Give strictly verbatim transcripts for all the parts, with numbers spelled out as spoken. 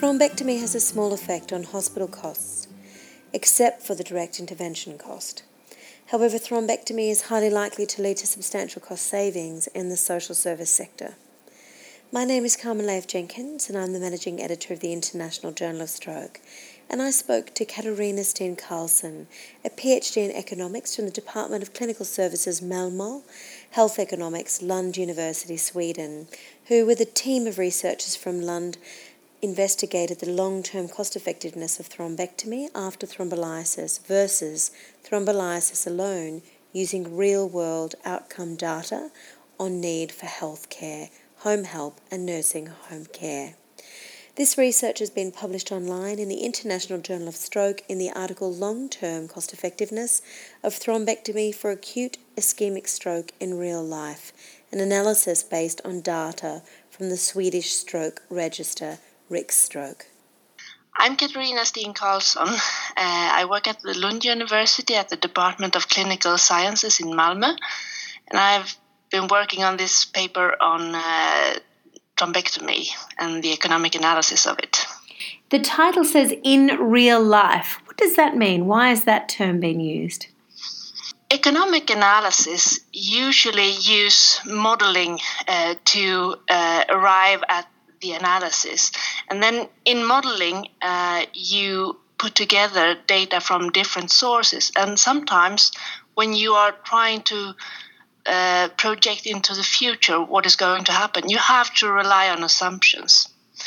Thrombectomy has a small effect on hospital costs, except for the direct intervention cost. However, thrombectomy is highly likely to lead to substantial cost savings in the social service sector. My name is Carmen Leif Jenkins, and I'm the Managing Editor of the International Journal of Stroke, and I spoke to Katarina Steen Karlsson, a PhD in economics from the Department of Clinical Services Malmö, Health Economics, Lund University, Sweden, who, with a team of researchers from Lund, investigated the long-term cost-effectiveness of thrombectomy after thrombolysis versus thrombolysis alone using real-world outcome data on need for health care, home help and nursing home care. This research has been published online in the International Journal of Stroke in the article Long-Term Cost-Effectiveness of Thrombectomy for Acute Ischemic Stroke in Real Life, an analysis based on data from the Swedish stroke register Riksstroke. I'm Katarina Steen Karlsson. Uh, I work at the Lund University at the Department of Clinical Sciences in Malmö, and I've been working on this paper on uh, thrombectomy and the economic analysis of it. The title says in real life. What does that mean? Why has that term been used? Economic analysis usually use modeling uh, to uh, arrive at the analysis. And then in modeling, uh, you put together data from different sources. And sometimes when you are trying to uh, project into the future what is going to happen, you have to rely on assumptions.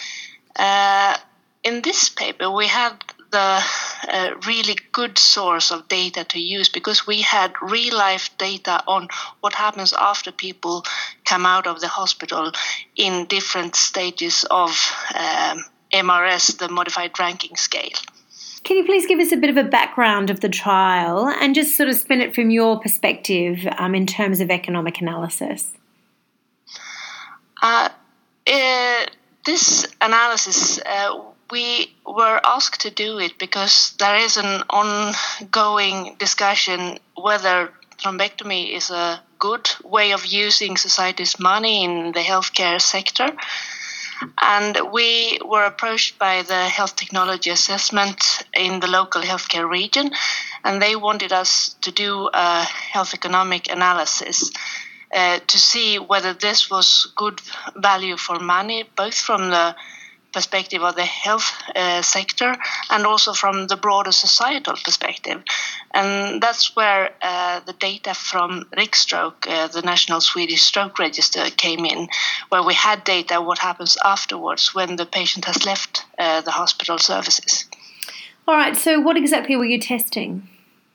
Uh, in this paper, we had the uh, really good source of data to use because we had real-life data on what happens after people come out of the hospital in different stages of um, M R S, the modified ranking scale. Can you please give us a bit of a background of the trial and just sort of spin it from your perspective um, in terms of economic analysis? Uh, uh, this analysis uh, we were asked to do it because there is an ongoing discussion whether thrombectomy is a good way of using society's money in the healthcare sector. And we were approached by the health technology assessment in the local healthcare region, and they wanted us to do a health economic analysis uh, to see whether this was good value for money, both from the perspective of the health uh, sector and also from the broader societal perspective. And that's where uh, the data from Riksstroke, uh, the National Swedish Stroke Register, came in, where we had data what happens afterwards when the patient has left uh, the hospital services. All right, so what exactly were you testing?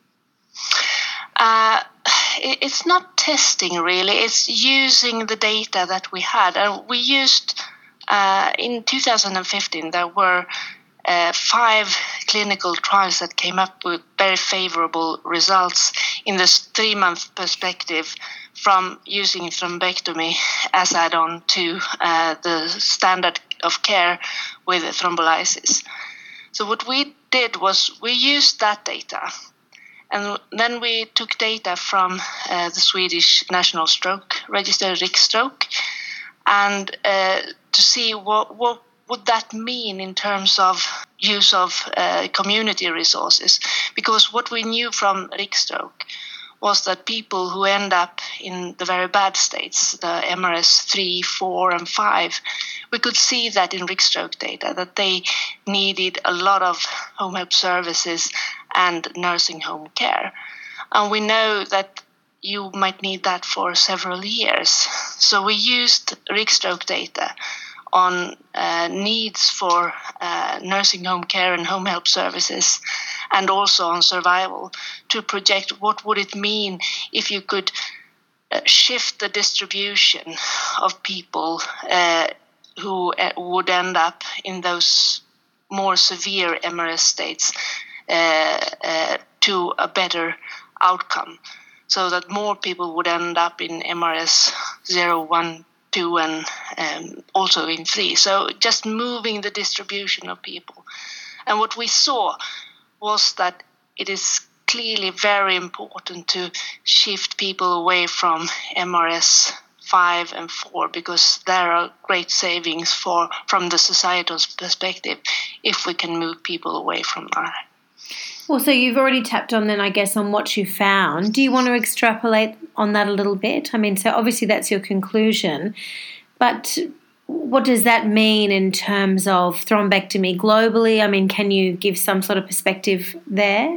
Uh, it's not testing really, it's using the data that we had. And we used Uh, in two thousand fifteen, there were uh, five clinical trials that came up with very favorable results in this three-month perspective from using thrombectomy as add-on to uh, the standard of care with thrombolysis. So what we did was we used that data, and then we took data from uh, the Swedish National Stroke Register, Riksstroke, and uh, to see what, what would that mean in terms of use of uh, community resources. Because what we knew from Riksstroke was that people who end up in the very bad states, the M R S three, four, and five, we could see that in Riksstroke data, that they needed a lot of home help services and nursing home care. And we know that you might need that for several years. So we used Riksstroke data on uh, needs for uh, nursing home care and home help services, and also on survival, to project what would it mean if you could uh, shift the distribution of people uh, who uh, would end up in those more severe M R S states uh, uh, to a better outcome, so that more people would end up in M R S zero, one, two, and um, also in three. So just moving the distribution of people. And what we saw was that it is clearly very important to shift people away from M R S five and four, because there are great savings for from the societal perspective if we can move people away from that. Well, so you've already tapped on then, I guess, on what you found. Do you want to extrapolate on that a little bit? I mean, so obviously that's your conclusion, but what does that mean in terms of thrombectomy globally? I mean, can you give some sort of perspective there?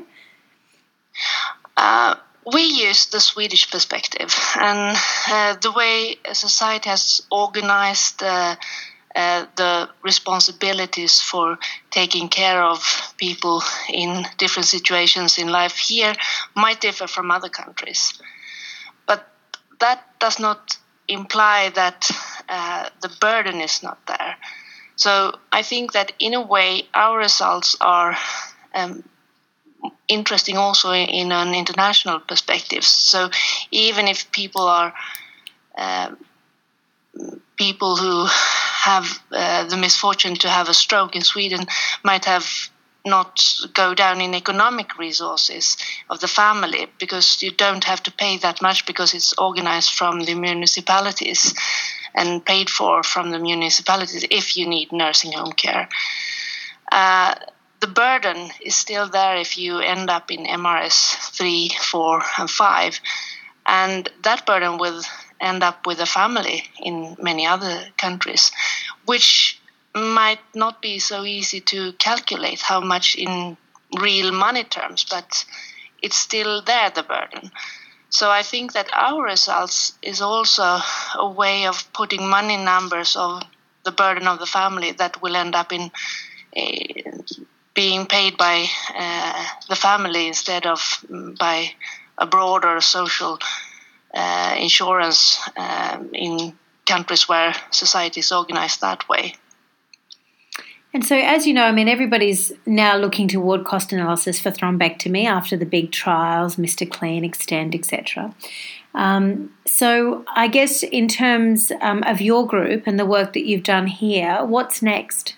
Uh, we use the Swedish perspective, and uh, the way society has organized uh, uh, the responsibilities for taking care of people in different situations in life here might differ from other countries. But that does not imply that uh, the burden is not there. So I think that in a way our results are um, interesting also in an international perspective. So even if people are uh, people who have uh, the misfortune to have a stroke in Sweden might have not go down in economic resources of the family, because you don't have to pay that much because it's organized from the municipalities and paid for from the municipalities if you need nursing home care. Uh, the burden is still there if you end up in M R S three, four, and five, and that burden will end up with a family in many other countries, which might not be so easy to calculate how much in real money terms, but it's still there, the burden. So I think that our results is also a way of putting money numbers of the burden of the family that will end up in uh, being paid by uh, the family instead of um, by a broader social uh, insurance um, in countries where society is organized that way. And so, as you know, I mean, everybody's now looking toward cost analysis for thrombectomy after the big trials, Mister Clean, Extend, et cetera. Um, so I guess in terms um, of your group and the work that you've done here, what's next?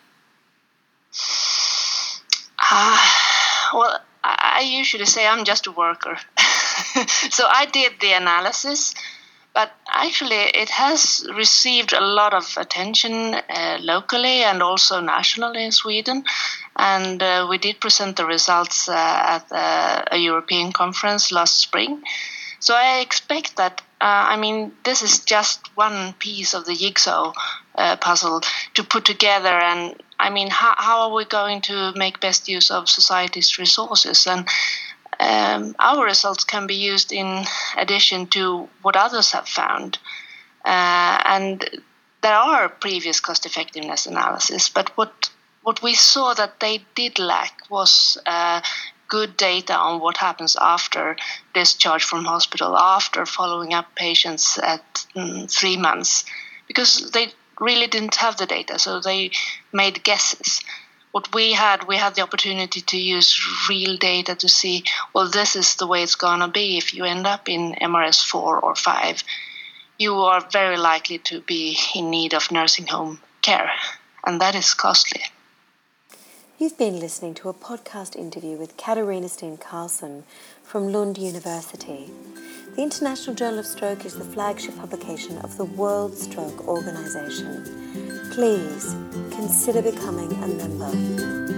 Uh, well, I usually say I'm just a worker. So I did the analysis, but actually it has received a lot of attention uh, locally and also nationally in Sweden. And uh, we did present the results uh, at uh, a European conference last spring. So I expect that, uh, I mean, this is just one piece of the jigsaw uh, puzzle to put together. And I mean, how, how are we going to make best use of society's resources? And um, our results can be used in addition to what others have found. Uh, and there are previous cost-effectiveness analysis, but what what we saw that they did lack was uh, good data on what happens after discharge from hospital, after following up patients at mm, three months, because they really didn't have the data, so they made guesses. What we had, we had the opportunity to use real data to see, well, this is the way it's going to be if you end up in M R S four or five. You are very likely to be in need of nursing home care, and that is costly. You've been listening to a podcast interview with Katarina Steen Carlson from Lund University. The International Journal of Stroke is the flagship publication of the World Stroke Organization. Please consider becoming a member.